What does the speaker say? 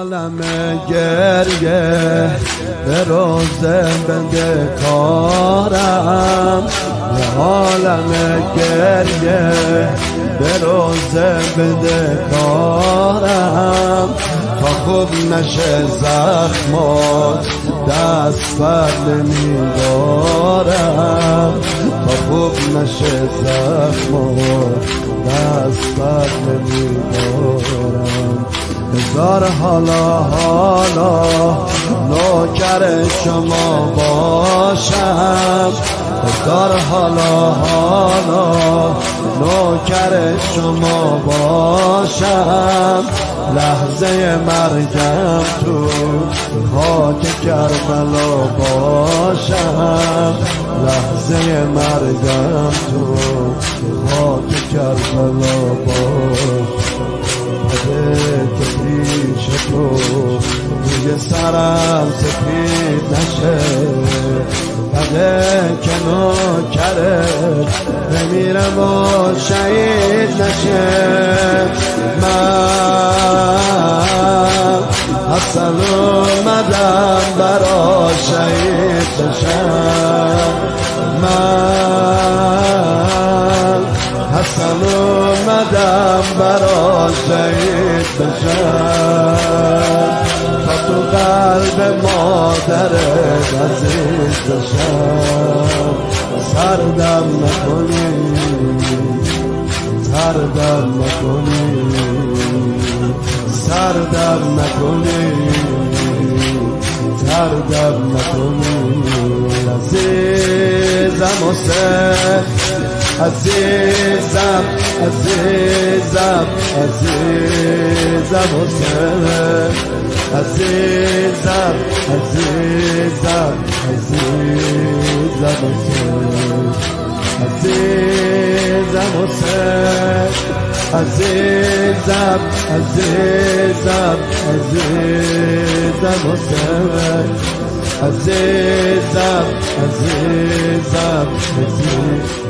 عالم گریه به روز بنده کارم، یه عالم گریه به روز بنده کارم، تا خوب نشه زخمات دست بر نمیدارم، تا خوب نشه زخمات دست بر نمیدارم. هزار حالا نوکر شما باشم، هزار حالا نوکر شما باشم، لحظه مرگم تو خاک کربلا باشم، لحظه مرگم تو خاک کربلا باشم. که پیش تو روی سرم سفید نشه، بده که نوکرت بمیرم و شهید نشه. من حسن اومدم برا شهید بشم، من حسن اومدم برا شهید بشم، تا تو قلب مادرت عزیز بشم. سردم نکنی، سردم نکنی، سردم نکنی، سردم نکنی. عزیزم حسین، عزیزم عزیزم عزیزم حسین، عزیزم عزیزم عزیزم حسین، عزیزم حسین، عزیزم عزیزم عزیزم حسین، عزیزم عزیزم عزیزم